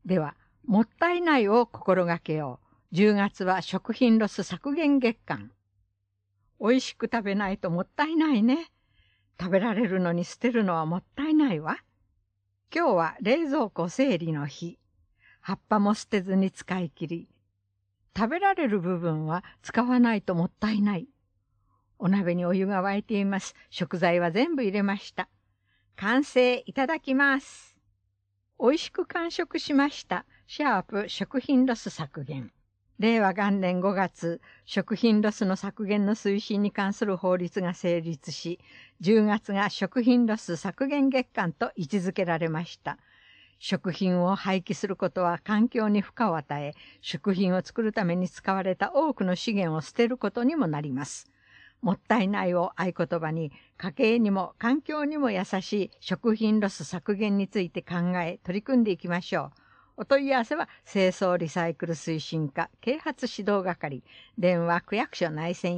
では、もったいないを心がけよう。10月は食品ロス削減月間。美味しく食べないともったいないね。食べられるのに捨てるのはもったいないわ。今日は冷蔵庫整理の日。葉っぱも捨てずに使い切り。食べられる部分は使わないともったいない。お鍋にお湯が沸いています。食材は全部入れました。完成いただきます。美味しく完食しました。シャープ食品ロス削減。令和元年5月、食品ロスの削減の推進に関する法律が成立し、10月が食品ロス削減月間と位置づけられました。食品を廃棄することは環境に負荷を与え、食品を作るために使われた多くの資源を捨てることにもなります。もったいないを合言葉に、家計にも環境にも優しい食品ロス削減について考え、取り組んでいきましょう。お問い合わせは、清掃リサイクル推進課啓発指導係、電話区役所内線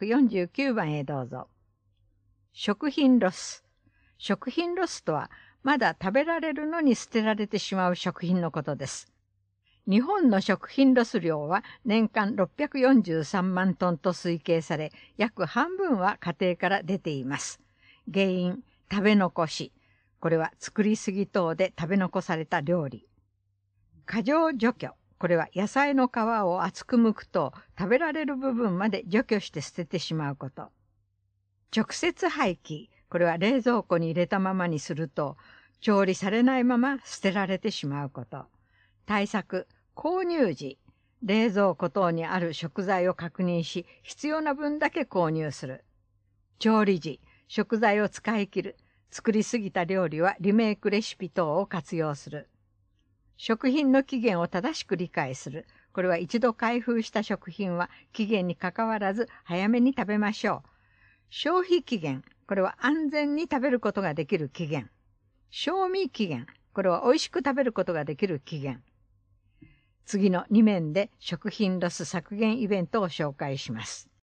449番へどうぞ。食品ロス。食品ロスとは、まだ食べられるのに捨てられてしまう食品のことです。日本の食品ロス量は年間643万トンと推計され、約半分は家庭から出ています。原因、食べ残し。これは作りすぎ等で食べ残された料理。過剰除去。これは野菜の皮を厚く剥くと食べられる部分まで除去して捨ててしまうこと。直接廃棄。これは冷蔵庫に入れたままにすると調理されないまま捨てられてしまうこと。対策。購入時。冷蔵庫等にある食材を確認し、必要な分だけ購入する。調理時。食材を使い切る。作りすぎた料理はリメイクレシピ等を活用する。食品の期限を正しく理解する。これは一度開封した食品は期限にかかわらず早めに食べましょう。消費期限。これは安全に食べることができる期限。賞味期限。これは美味しく食べることができる期限。次の2面で食品ロス削減イベントを紹介します。